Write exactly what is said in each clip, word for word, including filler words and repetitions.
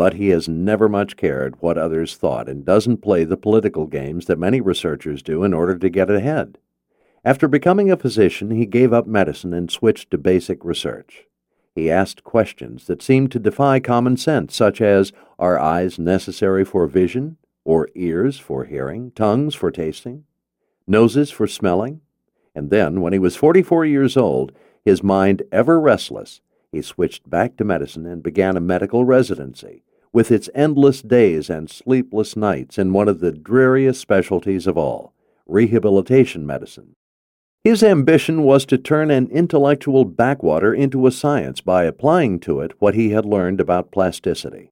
but he has never much cared what others thought and doesn't play the political games that many researchers do in order to get ahead. After becoming a physician, he gave up medicine and switched to basic research. He asked questions that seemed to defy common sense, such as, are eyes necessary for vision, or ears for hearing, tongues for tasting, noses for smelling? And then, when he was forty-four years old, his mind ever restless, he switched back to medicine and began a medical residency, with its endless days and sleepless nights in one of the dreariest specialties of all, rehabilitation medicine. His ambition was to turn an intellectual backwater into a science by applying to it what he had learned about plasticity.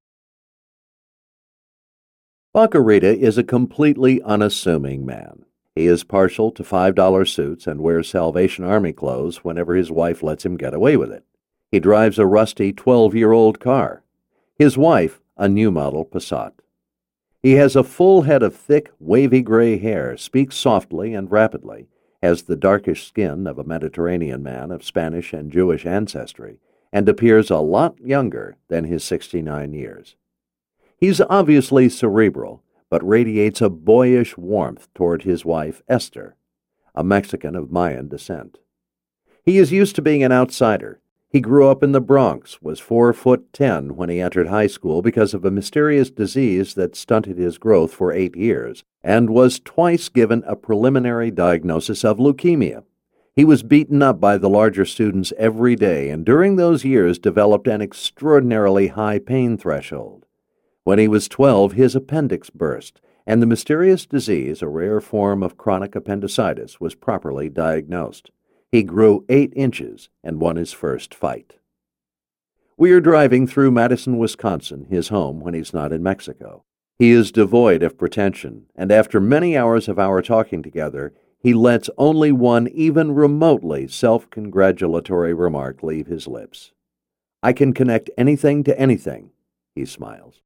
Baccarita is a completely unassuming man. He is partial to five dollar suits and wears Salvation Army clothes whenever his wife lets him get away with it. He drives a rusty twelve-year-old car. His wife, a new model Passat. He has a full head of thick, wavy gray hair, speaks softly and rapidly, has the darkish skin of a Mediterranean man of Spanish and Jewish ancestry, and appears a lot younger than his sixty-nine years. He's obviously cerebral, but radiates a boyish warmth toward his wife, Esther, a Mexican of Mayan descent. He is used to being an outsider. He grew up in the Bronx, was four foot ten when he entered high school because of a mysterious disease that stunted his growth for eight years, and was twice given a preliminary diagnosis of leukemia. He was beaten up by the larger students every day, and during those years developed an extraordinarily high pain threshold. When he was twelve, his appendix burst, and the mysterious disease, a rare form of chronic appendicitis, was properly diagnosed. He grew eight inches and won his first fight. We are driving through Madison, Wisconsin, his home when he's not in Mexico. He is devoid of pretension, and after many hours of our talking together, he lets only one even remotely self-congratulatory remark leave his lips. I can connect anything to anything, he smiles.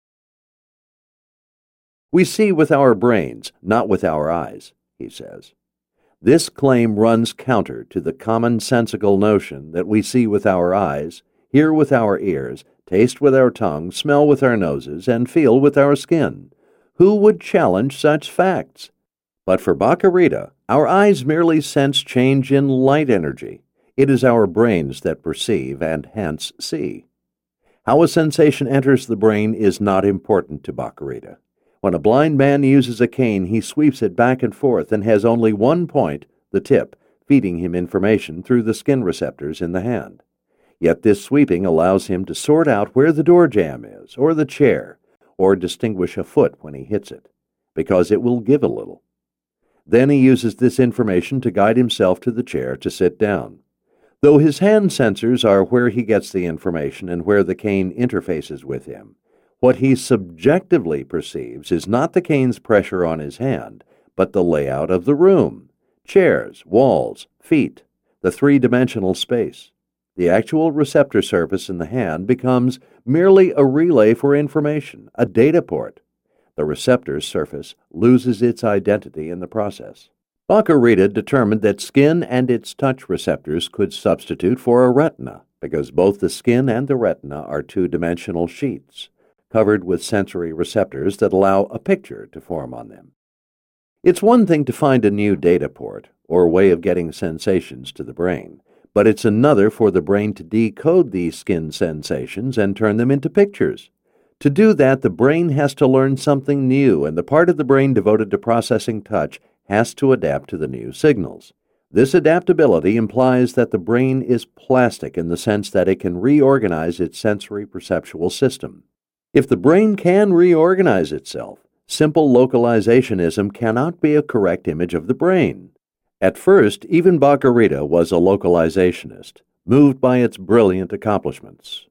We see with our brains, not with our eyes, he says. This claim runs counter to the commonsensical notion that we see with our eyes, hear with our ears, taste with our tongue, smell with our noses, and feel with our skin. Who would challenge such facts? But for Baccarita, our eyes merely sense change in light energy. It is our brains that perceive and hence see. How a sensation enters the brain is not important to Baccarita. When a blind man uses a cane, he sweeps it back and forth and has only one point, the tip, feeding him information through the skin receptors in the hand. Yet this sweeping allows him to sort out where the door jamb is, or the chair, or distinguish a foot when he hits it, because it will give a little. Then he uses this information to guide himself to the chair to sit down. Though his hand sensors are where he gets the information and where the cane interfaces with him, what he subjectively perceives is not the cane's pressure on his hand, but the layout of the room, chairs, walls, feet, the three-dimensional space. The actual receptor surface in the hand becomes merely a relay for information, a data port. The receptor's surface loses its identity in the process. Baccarita determined that skin and its touch receptors could substitute for a retina, because both the skin and the retina are two-dimensional sheets, covered with sensory receptors that allow a picture to form on them. It's one thing to find a new data port, or way of getting sensations to the brain, but it's another for the brain to decode these skin sensations and turn them into pictures. To do that, the brain has to learn something new, and the part of the brain devoted to processing touch has to adapt to the new signals. This adaptability implies that the brain is plastic in the sense that it can reorganize its sensory perceptual system. If the brain can reorganize itself, simple localizationism cannot be a correct image of the brain. At first, even Baccarita was a localizationist, moved by its brilliant accomplishments.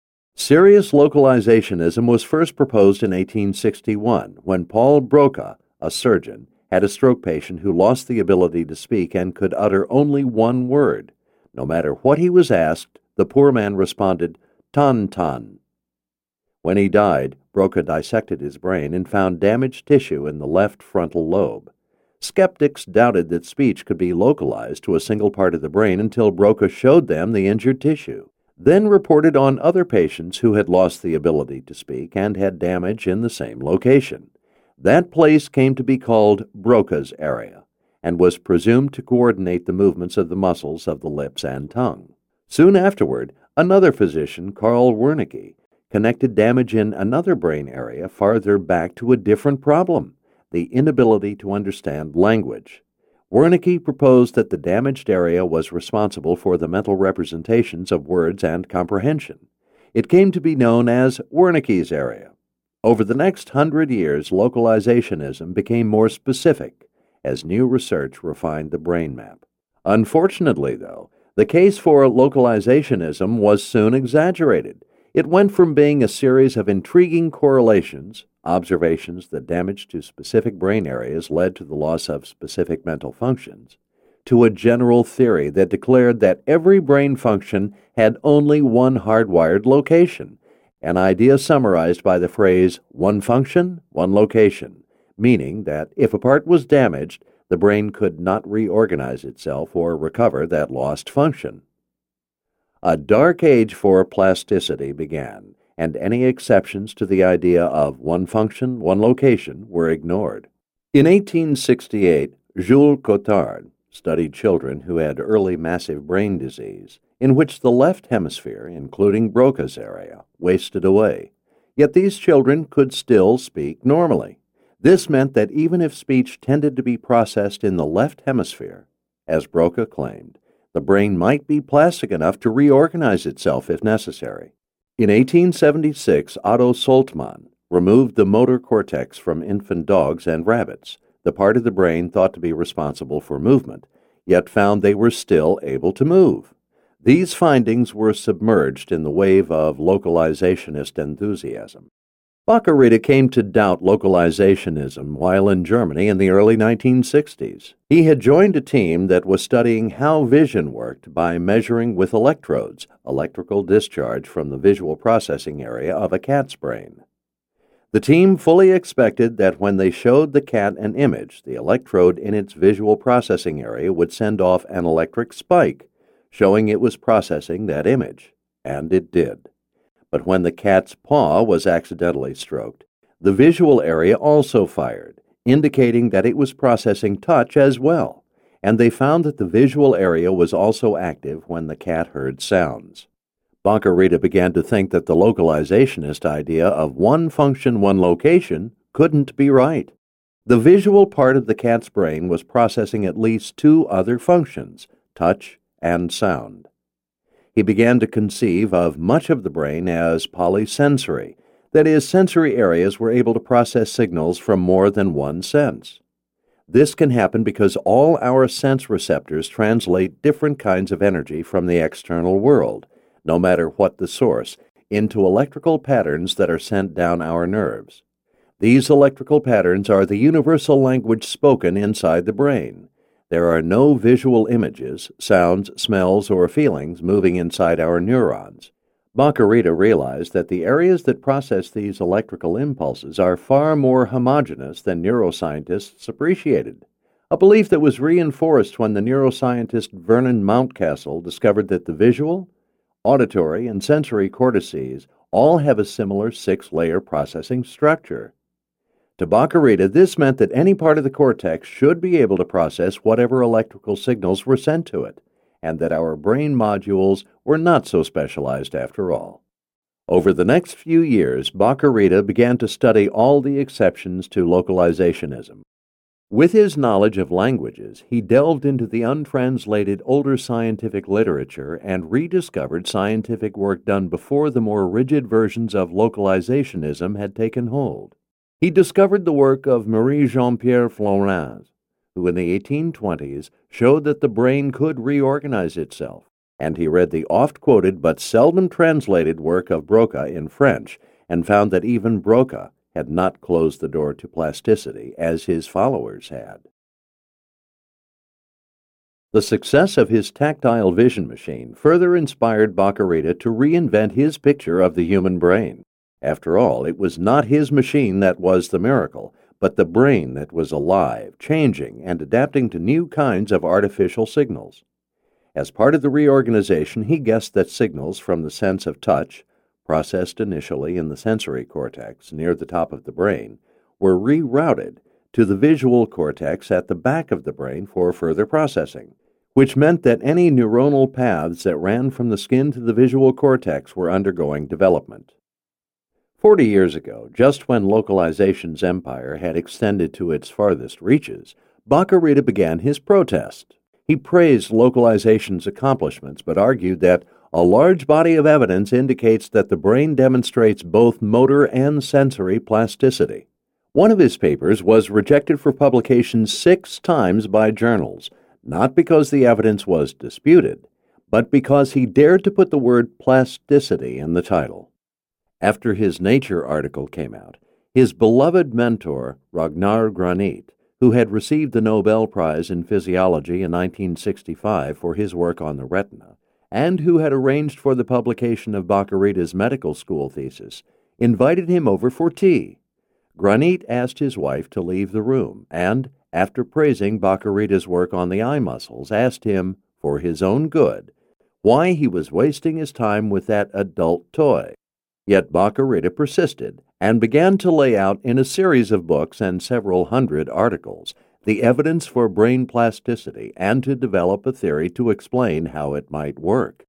Serious localizationism was first proposed in eighteen sixty-one, when Paul Broca, a surgeon, had a stroke patient who lost the ability to speak and could utter only one word. No matter what he was asked, the poor man responded, "Tan-tan." When he died, Broca dissected his brain and found damaged tissue in the left frontal lobe. Skeptics doubted that speech could be localized to a single part of the brain until Broca showed them the injured tissue. then reported on other patients who had lost the ability to speak and had damage in the same location. That place came to be called Broca's area and was presumed to coordinate the movements of the muscles of the lips and tongue. Soon afterward, another physician, Karl Wernicke, connected damage in another brain area farther back to a different problem, the inability to understand language. Wernicke proposed that the damaged area was responsible for the mental representations of words and comprehension. It came to be known as Wernicke's area. Over the next hundred years, localizationism became more specific as new research refined the brain map. Unfortunately, though, the case for localizationism was soon exaggerated. It went from being a series of intriguing correlations, observations that damage to specific brain areas led to the loss of specific mental functions, to a general theory that declared that every brain function had only one hardwired location, an idea summarized by the phrase, one function, one location, meaning that if a part was damaged, the brain could not reorganize itself or recover that lost function. A dark age for plasticity began, and any exceptions to the idea of one function, one location were ignored. In eighteen sixty-eight, Jules Cotard studied children who had early massive brain disease, in which the left hemisphere, including Broca's area, wasted away. Yet these children could still speak normally. This meant that even if speech tended to be processed in the left hemisphere, as Broca claimed, the brain might be plastic enough to reorganize itself if necessary. In eighteen seventy-six, Otto Soltmann removed the motor cortex from infant dogs and rabbits, the part of the brain thought to be responsible for movement, yet found they were still able to move. These findings were submerged in the wave of localizationist enthusiasm. Baccarita came to doubt localizationism while in Germany in the early nineteen sixties. He had joined a team that was studying how vision worked by measuring with electrodes electrical discharge from the visual processing area of a cat's brain. The team fully expected that when they showed the cat an image, the electrode in its visual processing area would send off an electric spike, showing it was processing that image, and it did. But when the cat's paw was accidentally stroked, the visual area also fired, indicating that it was processing touch as well, and they found that the visual area was also active when the cat heard sounds. Baccarita began to think that the localizationist idea of one function, one location couldn't be right. The visual part of the cat's brain was processing at least two other functions, touch and sound. He began to conceive of much of the brain as polysensory, that is, sensory areas were able to process signals from more than one sense. This can happen because all our sense receptors translate different kinds of energy from the external world, no matter what the source, into electrical patterns that are sent down our nerves. These electrical patterns are the universal language spoken inside the brain. There are no visual images, sounds, smells, or feelings moving inside our neurons. Baccarita realized that the areas that process these electrical impulses are far more homogeneous than neuroscientists appreciated, a belief that was reinforced when the neuroscientist Vernon Mountcastle discovered that the visual, auditory, and sensory cortices all have a similar six-layer processing structure. To Baccarita, this meant that any part of the cortex should be able to process whatever electrical signals were sent to it, and that our brain modules were not so specialized after all. Over the next few years, Baccarita began to study all the exceptions to localizationism. With his knowledge of languages, he delved into the untranslated older scientific literature and rediscovered scientific work done before the more rigid versions of localizationism had taken hold. He discovered the work of Marie Jean-Pierre Flourens, who in the eighteen twenties showed that the brain could reorganize itself, and he read the oft-quoted but seldom translated work of Broca in French and found that even Broca had not closed the door to plasticity as his followers had. The success of his tactile vision machine further inspired Baccarita to reinvent his picture of the human brain. After all, it was not his machine that was the miracle, but the brain that was alive, changing, and adapting to new kinds of artificial signals. As part of the reorganization, he guessed that signals from the sense of touch, processed initially in the sensory cortex near the top of the brain, were rerouted to the visual cortex at the back of the brain for further processing, which meant that any neuronal paths that ran from the skin to the visual cortex were undergoing development. Forty years ago, just when localization's empire had extended to its farthest reaches, Bach-y-Rita began his protest. He praised localization's accomplishments, but argued that a large body of evidence indicates that the brain demonstrates both motor and sensory plasticity. One of his papers was rejected for publication six times by journals, not because the evidence was disputed, but because he dared to put the word plasticity in the title. After his Nature article came out, his beloved mentor, Ragnar Granit, who had received the Nobel Prize in Physiology in nineteen sixty-five for his work on the retina, and who had arranged for the publication of Bach-y-Rita's medical school thesis, invited him over for tea. Granit asked his wife to leave the room and, after praising Bach-y-Rita's work on the eye muscles, asked him, for his own good, why he was wasting his time with that adult toy. Yet Bach-y-Rita persisted and began to lay out in a series of books and several hundred articles the evidence for brain plasticity and to develop a theory to explain how it might work.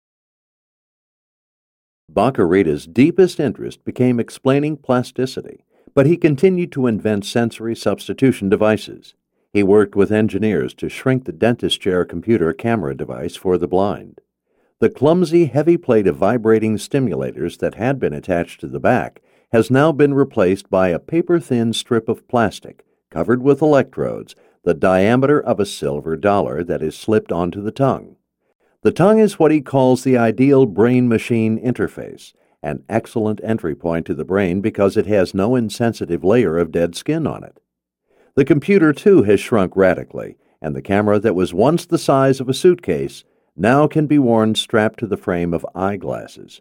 Bach-y-Rita's deepest interest became explaining plasticity, but he continued to invent sensory substitution devices. He worked with engineers to shrink the dentist chair computer camera device for the blind. The clumsy, heavy plate of vibrating stimulators that had been attached to the back has now been replaced by a paper-thin strip of plastic covered with electrodes, the diameter of a silver dollar that is slipped onto the tongue. The tongue is what he calls the ideal brain-machine interface, an excellent entry point to the brain because it has no insensitive layer of dead skin on it. The computer, too, has shrunk radically, and the camera that was once the size of a suitcase now can be worn strapped to the frame of eyeglasses.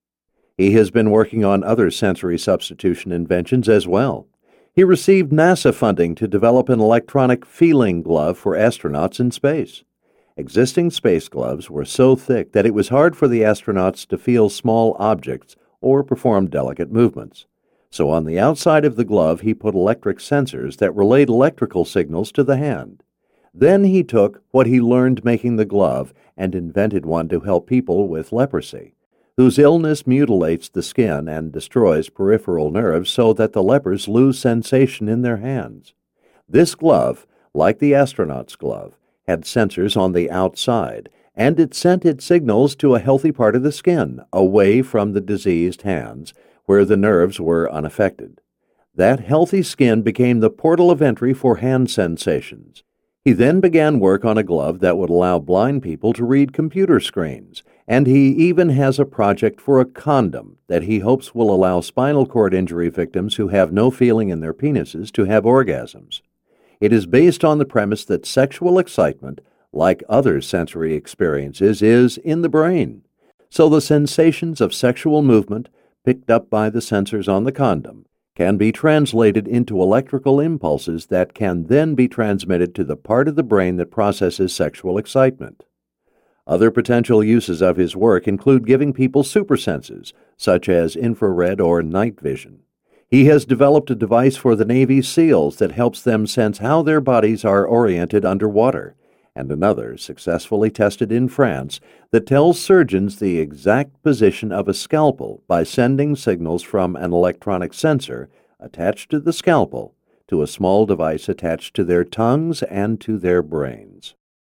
He has been working on other sensory substitution inventions as well. He received NASA funding to develop an electronic feeling glove for astronauts in space. Existing space gloves were so thick that it was hard for the astronauts to feel small objects or perform delicate movements. So on the outside of the glove he put electric sensors that relayed electrical signals to the hand. Then he took what he learned making the glove and invented one to help people with leprosy, whose illness mutilates the skin and destroys peripheral nerves so that the lepers lose sensation in their hands. This glove, like the astronaut's glove, had sensors on the outside, and it sent its signals to a healthy part of the skin, away from the diseased hands, where the nerves were unaffected. That healthy skin became the portal of entry for hand sensations. He then began work on a glove that would allow blind people to read computer screens, and he even has a project for a condom that he hopes will allow spinal cord injury victims who have no feeling in their penises to have orgasms. It is based on the premise that sexual excitement, like other sensory experiences, is in the brain. So the sensations of sexual movement, picked up by the sensors on the condom, can be translated into electrical impulses that can then be transmitted to the part of the brain that processes sexual excitement. Other potential uses of his work include giving people supersenses, such as infrared or night vision. He has developed a device for the Navy SEALs that helps them sense how their bodies are oriented underwater, and another, successfully tested in France, that tells surgeons the exact position of a scalpel by sending signals from an electronic sensor attached to the scalpel to a small device attached to their tongues and to their brains.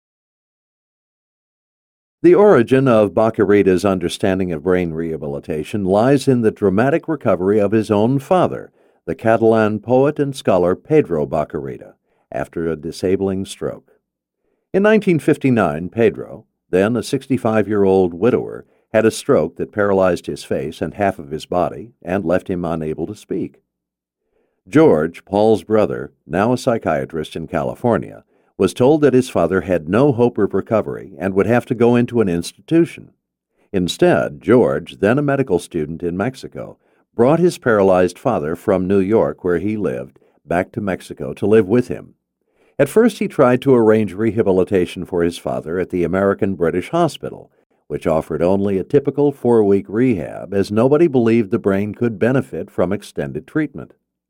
The origin of Bach-y-Rita's understanding of brain rehabilitation lies in the dramatic recovery of his own father, the Catalan poet and scholar Pedro Bach-y-Rita, after a disabling stroke. In nineteen fifty-nine, Pedro, then a sixty-five-year-old widower, had a stroke that paralyzed his face and half of his body and left him unable to speak. George, Paul's brother, now a psychiatrist in California, was told that his father had no hope of recovery and would have to go into an institution. Instead, George, then a medical student in Mexico, brought his paralyzed father from New York, where he lived, back to Mexico to live with him. At first he tried to arrange rehabilitation for his father at the American British Hospital, which offered only a typical four-week rehab, as nobody believed the brain could benefit from extended treatment.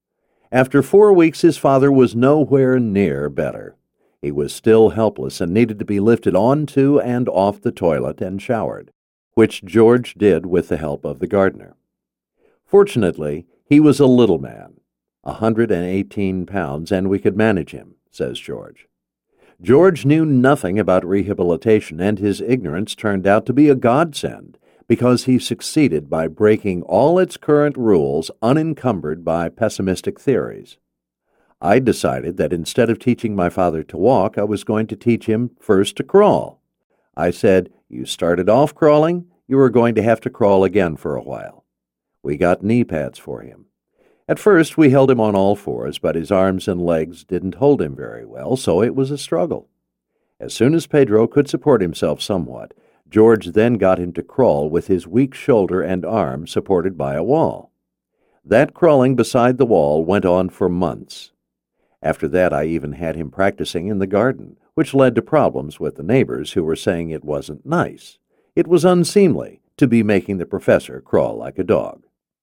After four weeks, his father was nowhere near better. He was still helpless and needed to be lifted onto and off the toilet and showered, which George did with the help of the gardener. Fortunately, he was a little man, a hundred and eighteen pounds, and we could manage him, says George. George knew nothing about rehabilitation, and his ignorance turned out to be a godsend, because he succeeded by breaking all its current rules unencumbered by pessimistic theories. I decided that instead of teaching my father to walk, I was going to teach him first to crawl. I said, "You started off crawling, you are going to have to crawl again for a while." We got knee pads for him. At first we held him on all fours, but his arms and legs didn't hold him very well, so it was a struggle. As soon as Pedro could support himself somewhat, George then got him to crawl with his weak shoulder and arm supported by a wall. That crawling beside the wall went on for months. After that I even had him practicing in the garden, which led to problems with the neighbors who were saying it wasn't nice. It was unseemly to be making the professor crawl like a dog.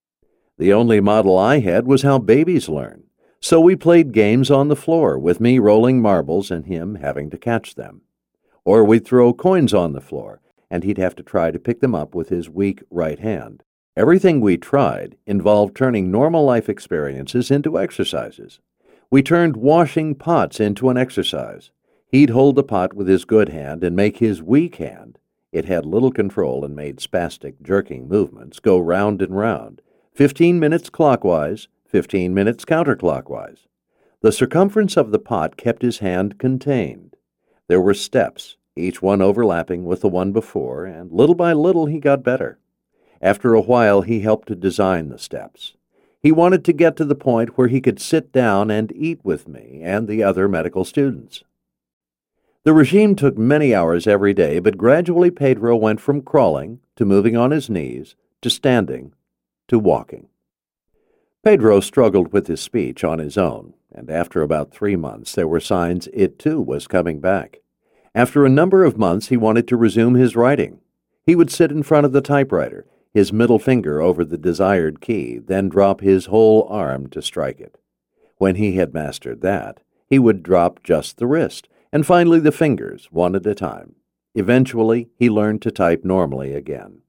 The only model I had was how babies learn, so we played games on the floor, with me rolling marbles and him having to catch them. Or we'd throw coins on the floor, and he'd have to try to pick them up with his weak right hand. Everything we tried involved turning normal life experiences into exercises. We turned washing pots into an exercise. He'd hold the pot with his good hand and make his weak hand, it had little control and made spastic, jerking movements, go round and round, fifteen minutes clockwise, fifteen minutes counterclockwise. The circumference of the pot kept his hand contained. There were steps, each one overlapping with the one before, and little by little he got better. After a while he helped to design the steps. He wanted to get to the point where he could sit down and eat with me and the other medical students. The regime took many hours every day, but gradually Pedro went from crawling to moving on his knees to standing to walking. Pedro struggled with his speech on his own, and after about three months there were signs it too was coming back. After a number of months he wanted to resume his writing. He would sit in front of the typewriter, his middle finger over the desired key, then drop his whole arm to strike it. When he had mastered that, he would drop just the wrist, and finally the fingers, one at a time. Eventually, he learned to type normally again.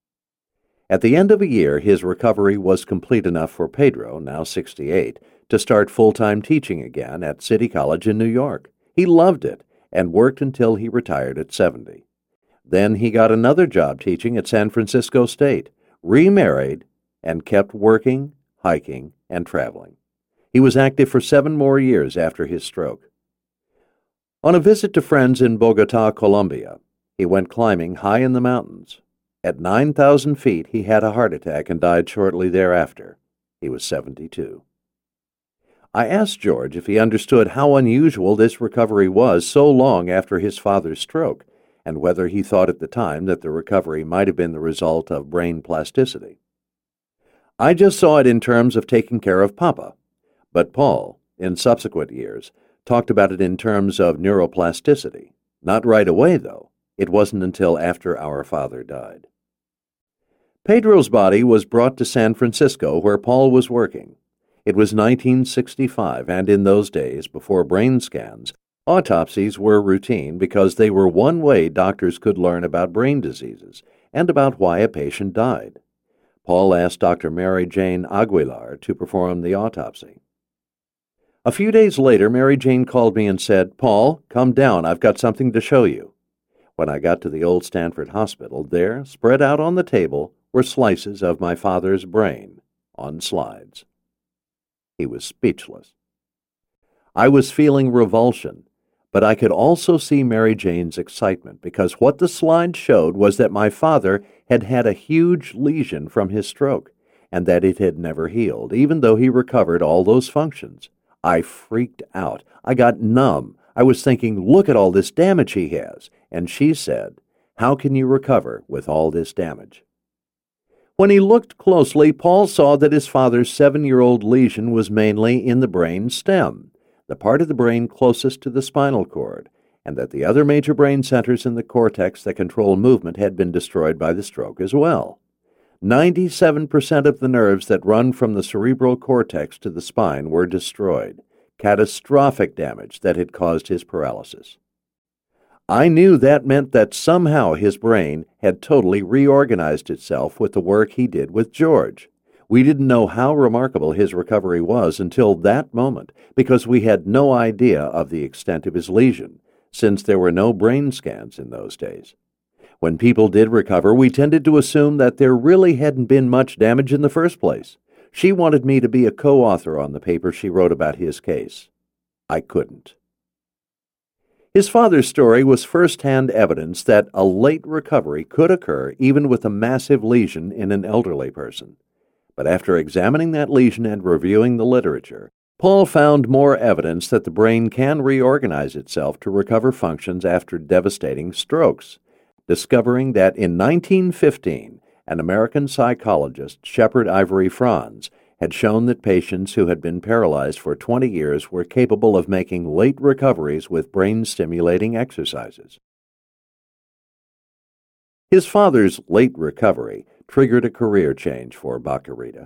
At the end of a year, his recovery was complete enough for Pedro, now sixty-eight, to start full-time teaching again at City College in New York. He loved it and worked until he retired at seventy. Then he got another job teaching at San Francisco State, remarried, and kept working, hiking, and traveling. He was active for seven more years after his stroke. On a visit to friends in Bogotá, Colombia, he went climbing high in the mountains. At nine thousand feet, he had a heart attack and died shortly thereafter. He was seventy-two. I asked George if he understood how unusual this recovery was so long after his father's stroke, and whether he thought at the time that the recovery might have been the result of brain plasticity. I just saw it in terms of taking care of Papa, but Paul, in subsequent years, talked about it in terms of neuroplasticity. Not right away, though. It wasn't until after our father died. Pedro's body was brought to San Francisco, where Paul was working. It was nineteen sixty-five, and in those days, before brain scans, autopsies were routine because they were one way doctors could learn about brain diseases and about why a patient died. Paul asked Doctor Mary Jane Aguilar to perform the autopsy. A few days later, Mary Jane called me and said, "Paul, come down, I've got something to show you." When I got to the old Stanford Hospital, there, spread out on the table, were slices of my father's brain on slides. He was speechless. I was feeling revulsion, but I could also see Mary Jane's excitement, because what the slide showed was that my father had had a huge lesion from his stroke, and that it had never healed, even though he recovered all those functions. I freaked out. I got numb. I was thinking, look at all this damage he has. And she said, "How can you recover with all this damage?" When he looked closely, Paul saw that his father's seven-year-old lesion was mainly in the brain stem. The the part of the brain closest to the spinal cord, and that the other major brain centers in the cortex that control movement had been destroyed by the stroke as well. ninety-seven percent of the nerves that run from the cerebral cortex to the spine were destroyed, catastrophic damage that had caused his paralysis. I knew that meant that somehow his brain had totally reorganized itself with the work he did with George. We didn't know how remarkable his recovery was until that moment, because we had no idea of the extent of his lesion, since there were no brain scans in those days. When people did recover, we tended to assume that there really hadn't been much damage in the first place. She wanted me to be a co-author on the paper she wrote about his case. I couldn't. His father's story was first-hand evidence that a late recovery could occur even with a massive lesion in an elderly person. But after examining that lesion and reviewing the literature, Paul found more evidence that the brain can reorganize itself to recover functions after devastating strokes, discovering that in nineteen fifteen, an American psychologist, Shepard Ivory Franz, had shown that patients who had been paralyzed for twenty years were capable of making late recoveries with brain-stimulating exercises. His father's late recovery triggered a career change for Bach-y-Rita.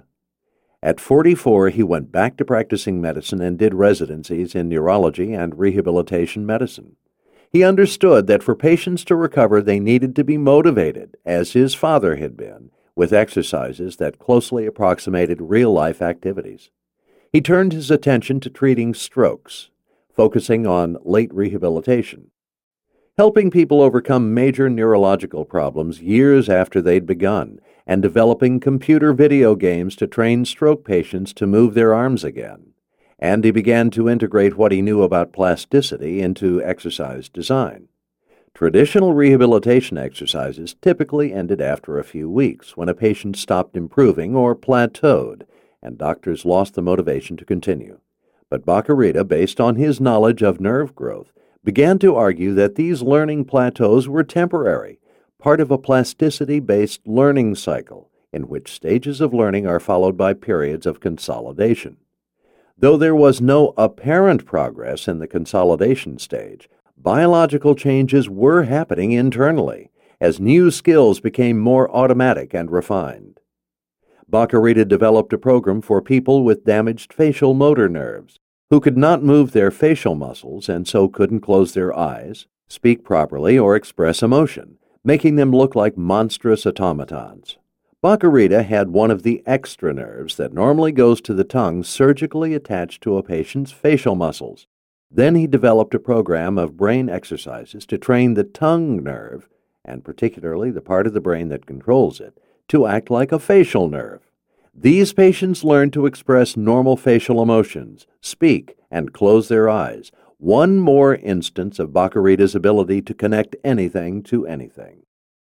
At forty-four, he went back to practicing medicine and did residencies in neurology and rehabilitation medicine. He understood that for patients to recover, they needed to be motivated, as his father had been, with exercises that closely approximated real-life activities. He turned his attention to treating strokes, focusing on late rehabilitation, helping people overcome major neurological problems years after they'd begun, and developing computer video games to train stroke patients to move their arms again. And he began to integrate what he knew about plasticity into exercise design. Traditional rehabilitation exercises typically ended after a few weeks when a patient stopped improving or plateaued, and doctors lost the motivation to continue. But Bach-y-Rita, based on his knowledge of nerve growth, began to argue that these learning plateaus were temporary, part of a plasticity-based learning cycle, in which stages of learning are followed by periods of consolidation. Though there was no apparent progress in the consolidation stage, biological changes were happening internally as new skills became more automatic and refined. Bach-y-Rita developed a program for people with damaged facial motor nerves who could not move their facial muscles and so couldn't close their eyes, speak properly, or express emotion, making them look like monstrous automatons. Bach-y-Rita had one of the extra nerves that normally goes to the tongue surgically attached to a patient's facial muscles. Then he developed a program of brain exercises to train the tongue nerve, and particularly the part of the brain that controls it, to act like a facial nerve. These patients learned to express normal facial emotions, speak, and close their eyes. One more instance of Bach-y-Rita's ability to connect anything to anything.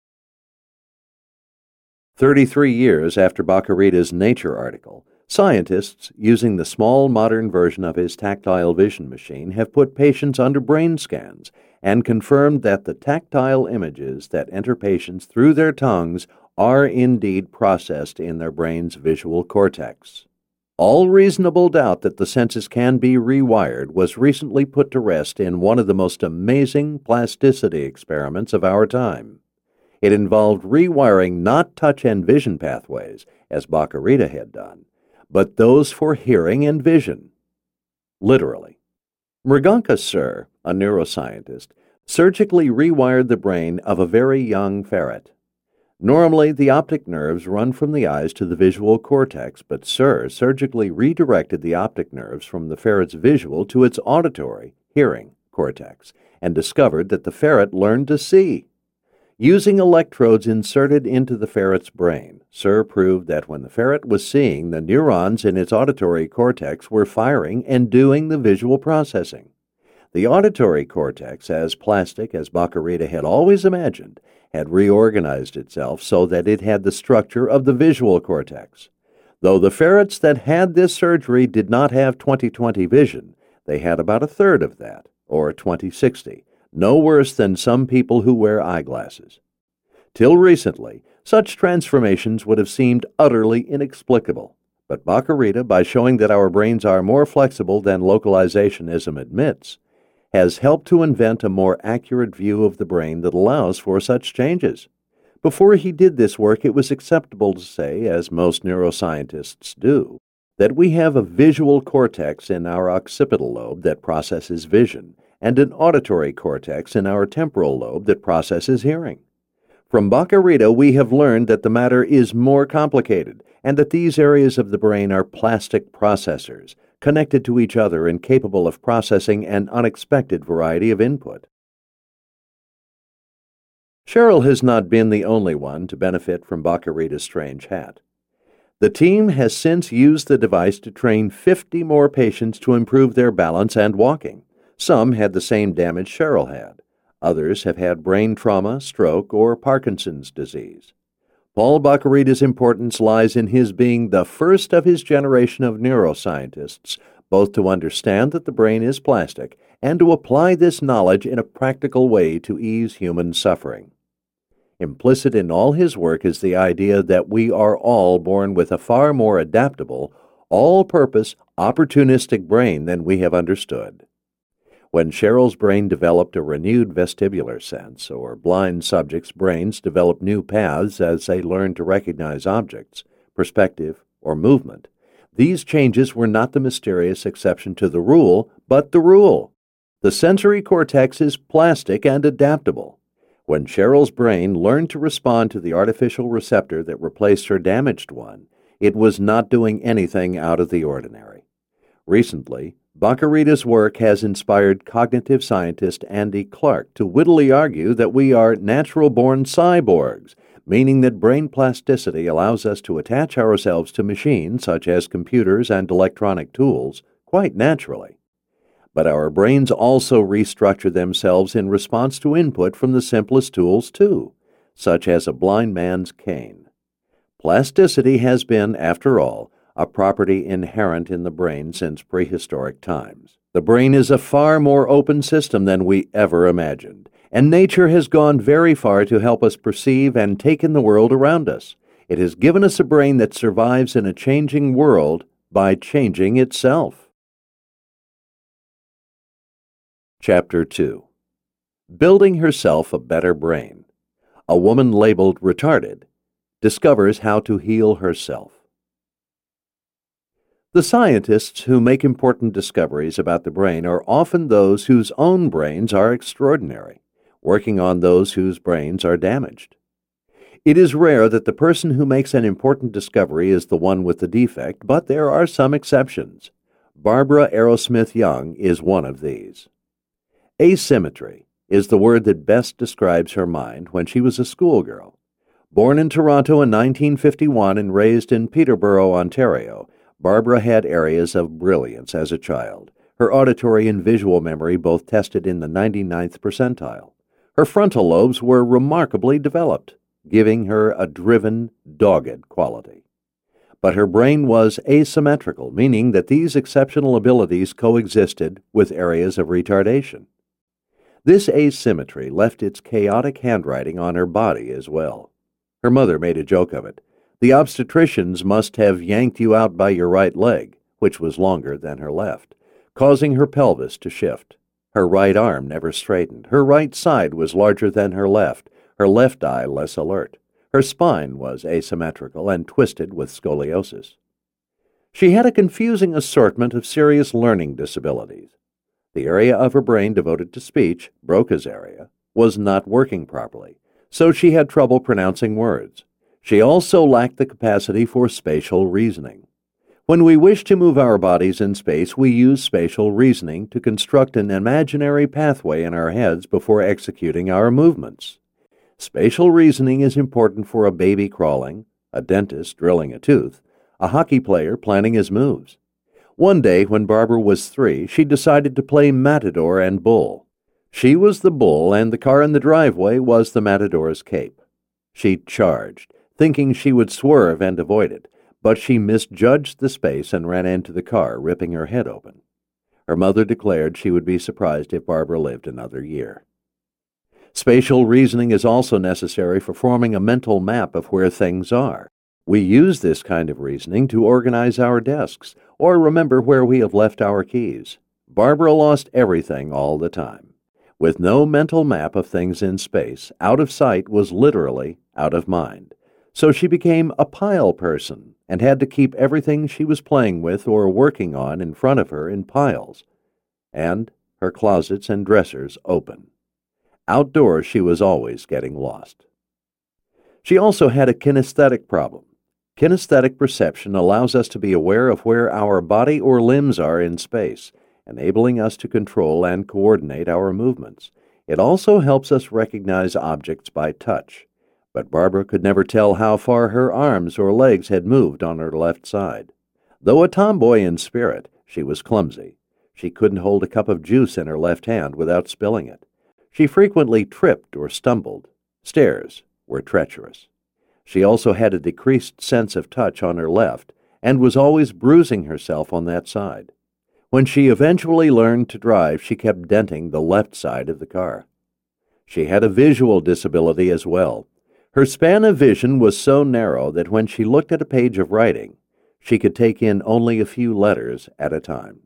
Thirty-three years after Bach-y-Rita's Nature article, scientists, using the small modern version of his tactile vision machine, have put patients under brain scans and confirmed that the tactile images that enter patients through their tongues are indeed processed in their brain's visual cortex. All reasonable doubt that the senses can be rewired was recently put to rest in one of the most amazing plasticity experiments of our time. It involved rewiring not touch and vision pathways, as Bach-y-Rita had done, but those for hearing and vision. Literally. Mriganka Sur, a neuroscientist, surgically rewired the brain of a very young ferret. Normally, the optic nerves run from the eyes to the visual cortex, but Sur surgically redirected the optic nerves from the ferret's visual to its auditory, hearing, cortex, and discovered that the ferret learned to see. Using electrodes inserted into the ferret's brain, Sur proved that when the ferret was seeing, the neurons in its auditory cortex were firing and doing the visual processing. The auditory cortex, as plastic as Bach-y-Rita had always imagined, had reorganized itself so that it had the structure of the visual cortex. Though the ferrets that had this surgery did not have twenty twenty vision, they had about a third of that, or twenty sixty. No worse than some people who wear eyeglasses. Till recently, such transformations would have seemed utterly inexplicable, But Baccarita, by showing that our brains are more flexible than localizationism admits, has helped to invent a more accurate view of the brain that allows for such changes. Before he did this work, it was acceptable to say, as most neuroscientists do, that we have a visual cortex in our occipital lobe that processes vision, and an auditory cortex in our temporal lobe that processes hearing. From Baccarita, we have learned that the matter is more complicated, and that these areas of the brain are plastic processors, connected to each other and capable of processing an unexpected variety of input. Cheryl has not been the only one to benefit from Baccarita's strange hat. The team has since used the device to train fifty more patients to improve their balance and walking. Some had the same damage Cheryl had. Others have had brain trauma, stroke, or Parkinson's disease. Paul Baccarita's importance lies in his being the first of his generation of neuroscientists, both to understand that the brain is plastic and to apply this knowledge in a practical way to ease human suffering. Implicit in all his work is the idea that we are all born with a far more adaptable, all-purpose, opportunistic brain than we have understood. When Cheryl's brain developed a renewed vestibular sense, or blind subjects' brains develop new paths as they learn to recognize objects, perspective, or movement, these changes were not the mysterious exception to the rule, but the rule. The sensory cortex is plastic and adaptable. When Cheryl's brain learned to respond to the artificial receptor that replaced her damaged one, it was not doing anything out of the ordinary. Recently, Baccarita's work has inspired cognitive scientist Andy Clark to wittily argue that we are natural-born cyborgs, meaning that brain plasticity allows us to attach ourselves to machines such as computers and electronic tools quite naturally. But our brains also restructure themselves in response to input from the simplest tools, too, such as a blind man's cane. Plasticity has been, after all, a property inherent in the brain since prehistoric times. The brain is a far more open system than we ever imagined, and nature has gone very far to help us perceive and take in the world around us. It has given us a brain that survives in a changing world by changing itself. Chapter two. Building Herself a Better Brain. A woman labeled retarded discovers how to heal herself. The scientists who make important discoveries about the brain are often those whose own brains are extraordinary, working on those whose brains are damaged. It is rare that the person who makes an important discovery is the one with the defect, but there are some exceptions. Barbara Arrowsmith Young is one of these. Asymmetry is the word that best describes her mind when she was a schoolgirl. Born in Toronto in nineteen fifty-one and raised in Peterborough, Ontario, Barbara had areas of brilliance as a child. Her auditory and visual memory both tested in the ninety-ninth percentile. Her frontal lobes were remarkably developed, giving her a driven, dogged quality. But her brain was asymmetrical, meaning that these exceptional abilities coexisted with areas of retardation. This asymmetry left its chaotic handwriting on her body as well. Her mother made a joke of it. The obstetricians must have yanked you out by your right leg, which was longer than her left, causing her pelvis to shift. Her right arm never straightened. Her right side was larger than her left, her left eye less alert. Her spine was asymmetrical and twisted with scoliosis. She had a confusing assortment of serious learning disabilities. The area of her brain devoted to speech, Broca's area, was not working properly, so she had trouble pronouncing words. She also lacked the capacity for spatial reasoning. When we wish to move our bodies in space, we use spatial reasoning to construct an imaginary pathway in our heads before executing our movements. Spatial reasoning is important for a baby crawling, a dentist drilling a tooth, a hockey player planning his moves. One day, when Barbara was three, she decided to play matador and bull. She was the bull, and the car in the driveway was the matador's cape. She charged, thinking she would swerve and avoid it, but she misjudged the space and ran into the car, ripping her head open. Her mother declared she would be surprised if Barbara lived another year. Spatial reasoning is also necessary for forming a mental map of where things are. We use this kind of reasoning to organize our desks or remember where we have left our keys. Barbara lost everything all the time. With no mental map of things in space, out of sight was literally out of mind. So she became a pile person and had to keep everything she was playing with or working on in front of her in piles, and her closets and dressers open. Outdoors, she was always getting lost. She also had a kinesthetic problem. Kinesthetic perception allows us to be aware of where our body or limbs are in space, enabling us to control and coordinate our movements. It also helps us recognize objects by touch. But Barbara could never tell how far her arms or legs had moved on her left side. Though a tomboy in spirit, she was clumsy. She couldn't hold a cup of juice in her left hand without spilling it. She frequently tripped or stumbled. Stairs were treacherous. She also had a decreased sense of touch on her left and was always bruising herself on that side. When she eventually learned to drive, she kept denting the left side of the car. She had a visual disability as well. Her span of vision was so narrow that when she looked at a page of writing, she could take in only a few letters at a time.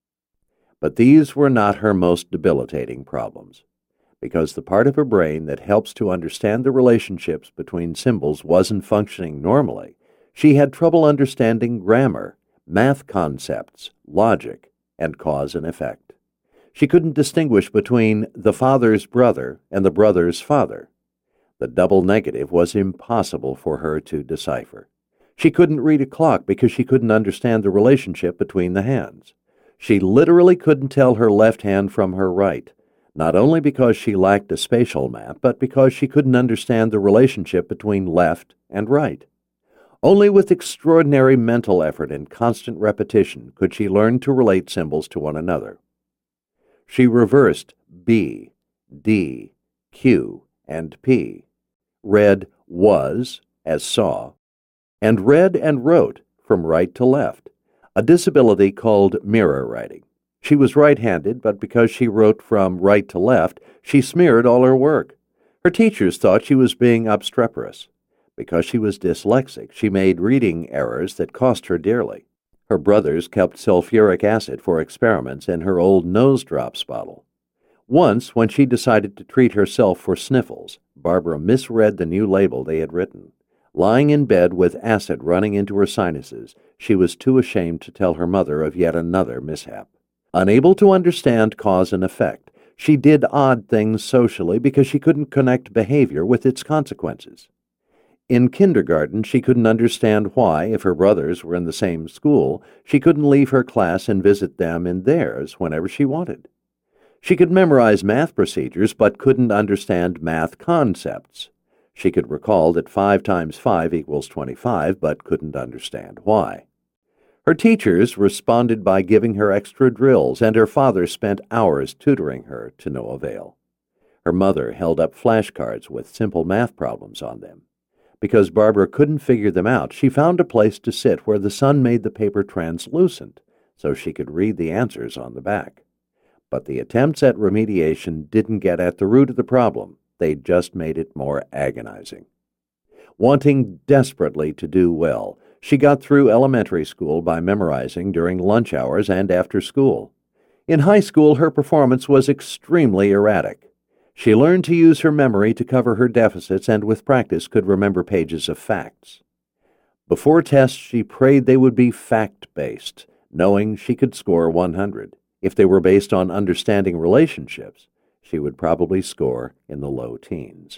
But these were not her most debilitating problems, because the part of her brain that helps to understand the relationships between symbols wasn't functioning normally. She had trouble understanding grammar, math concepts, logic, and cause and effect. She couldn't distinguish between the father's brother and the brother's father. The double negative was impossible for her to decipher. She couldn't read a clock because she couldn't understand the relationship between the hands. She literally couldn't tell her left hand from her right, not only because she lacked a spatial map, but because she couldn't understand the relationship between left and right. Only with extraordinary mental effort and constant repetition could she learn to relate symbols to one another. She reversed B, D, Q, and P, read was as saw, and read and wrote from right to left, a disability called mirror writing. She was right-handed, but because she wrote from right to left, she smeared all her work. Her teachers thought she was being obstreperous. Because she was dyslexic, she made reading errors that cost her dearly. Her brothers kept sulfuric acid for experiments in her old nose drops bottle. Once, when she decided to treat herself for sniffles, Barbara misread the new label they had written. Lying in bed with acid running into her sinuses, she was too ashamed to tell her mother of yet another mishap. Unable to understand cause and effect, she did odd things socially because she couldn't connect behavior with its consequences. In kindergarten, she couldn't understand why, if her brothers were in the same school, she couldn't leave her class and visit them in theirs whenever she wanted. She could memorize math procedures, but couldn't understand math concepts. She could recall that five times five equals twenty-five, but couldn't understand why. Her teachers responded by giving her extra drills, and her father spent hours tutoring her to no avail. Her mother held up flashcards with simple math problems on them. Because Barbara couldn't figure them out, she found a place to sit where the sun made the paper translucent, so she could read the answers on the back. But the attempts at remediation didn't get at the root of the problem. They just made it more agonizing. Wanting desperately to do well, she got through elementary school by memorizing during lunch hours and after school. In high school, her performance was extremely erratic. She learned to use her memory to cover her deficits and with practice could remember pages of facts. Before tests, she prayed they would be fact-based, knowing she could score one hundred. If they were based on understanding relationships, she would probably score in the low teens.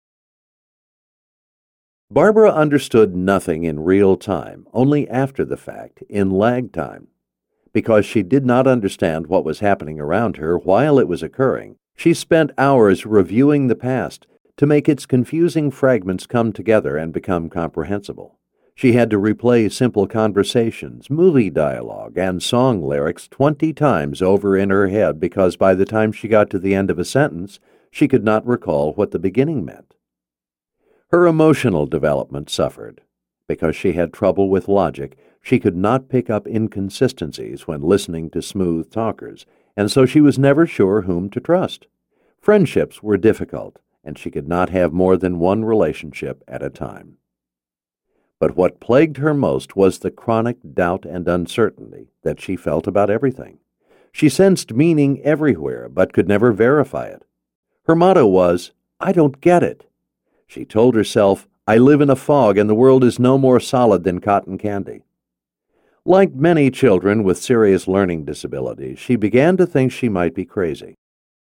Barbara understood nothing in real time, only after the fact, in lag time. Because she did not understand what was happening around her while it was occurring, she spent hours reviewing the past to make its confusing fragments come together and become comprehensible. She had to replay simple conversations, movie dialogue, and song lyrics twenty times over in her head because by the time she got to the end of a sentence, she could not recall what the beginning meant. Her emotional development suffered. Because she had trouble with logic, she could not pick up inconsistencies when listening to smooth talkers, and so she was never sure whom to trust. Friendships were difficult, and she could not have more than one relationship at a time. But what plagued her most was the chronic doubt and uncertainty that she felt about everything. She sensed meaning everywhere, but could never verify it. Her motto was, "I don't get it." She told herself, "I live in a fog and the world is no more solid than cotton candy." Like many children with serious learning disabilities, she began to think she might be crazy.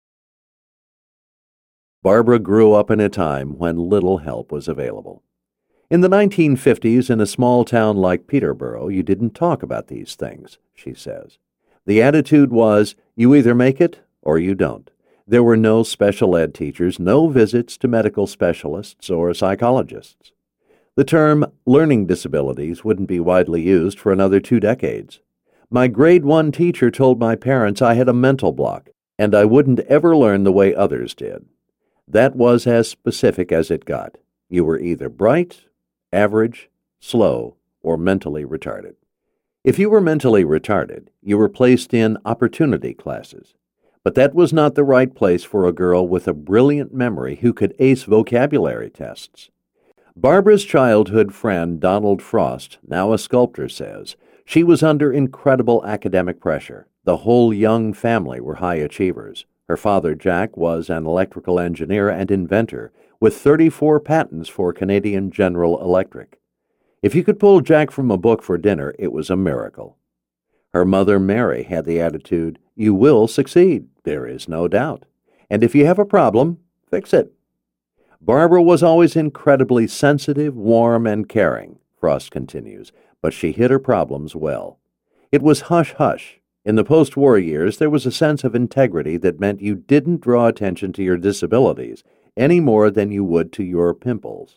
Barbara grew up in a time when little help was available. In the nineteen fifties, in a small town like Peterborough, you didn't talk about these things, she says. The attitude was, you either make it or you don't. There were no special ed teachers, no visits to medical specialists or psychologists. The term learning disabilities wouldn't be widely used for another two decades. My grade one teacher told my parents I had a mental block, and I wouldn't ever learn the way others did. That was as specific as it got. You were either bright, average, slow, or mentally retarded. If you were mentally retarded, you were placed in opportunity classes. But that was not the right place for a girl with a brilliant memory who could ace vocabulary tests. Barbara's childhood friend Donald Frost, now a sculptor, says she was under incredible academic pressure. The whole Young family were high achievers. Her father, Jack, was an electrical engineer and inventor, with thirty-four patents for Canadian General Electric. If you could pull Jack from a book for dinner, it was a miracle. Her mother, Mary, had the attitude, you will succeed, there is no doubt. And if you have a problem, fix it. Barbara was always incredibly sensitive, warm, and caring, Frost continues, but she hid her problems well. It was hush-hush. In the post-war years, there was a sense of integrity that meant you didn't draw attention to your disabilities any more than you would to your pimples.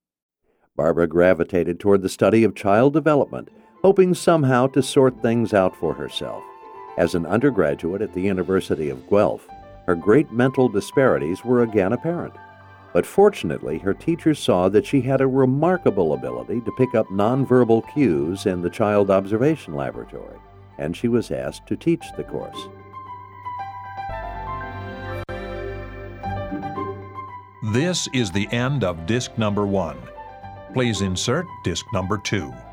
Barbara gravitated toward the study of child development, hoping somehow to sort things out for herself. As an undergraduate at the University of Guelph, her great mental disparities were again apparent. But fortunately, her teachers saw that she had a remarkable ability to pick up nonverbal cues in the child observation laboratory, and she was asked to teach the course. This is the end of disc number one. Please insert disc number two.